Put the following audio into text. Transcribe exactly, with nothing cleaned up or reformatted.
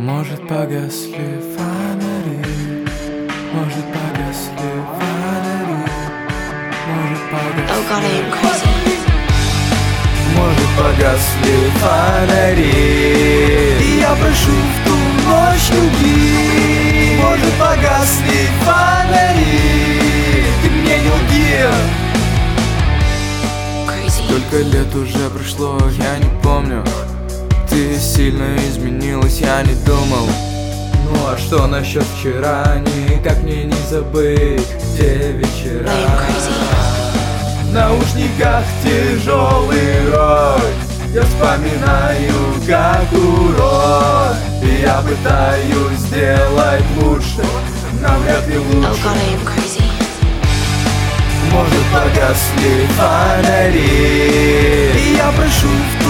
Может, погасли фонари, может, погасли фонари, может, погасли. Oh God, I am crazy. Может, погасли фонари, и я прошу в ту ночь любви. Может, погасли фонари, ты мне не лги. Crazy. Сколько лет уже прошло, я не помню. Ты сильно изменилась, я не думал. Ну а что насчет вчера? Никак мне не забыть те вечера. I am crazy. В наушниках тяжелый рок, я вспоминаю как урод. И я пытаюсь сделать лучше, но вряд ли Oh лучше. God, I am crazy. Может, погасли фонари, и я прошу в